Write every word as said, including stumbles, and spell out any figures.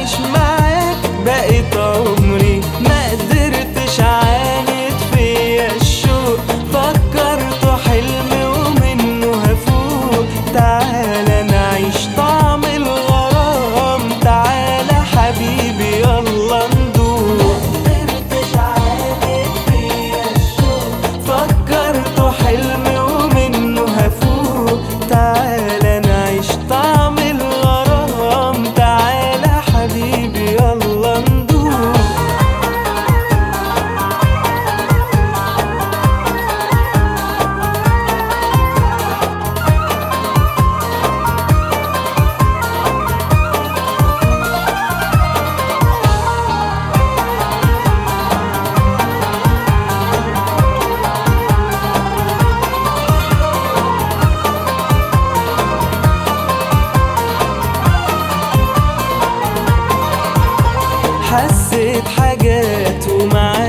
أعيش معاك بقيت عمري، ما قدرتش عاند فيا الشوق، فكرته حلم ومنه هفوق. تعالى نعيش طعم الغرام، تعالى حبيبي يلا ندوق. ما قدرتش عاند فيا الشوق، فكرته حلم ومنه هفوق. تعالى نعيش طعم الغرام، تعالى حبيبي يلا ندوق. حسيت حاجات ومعاك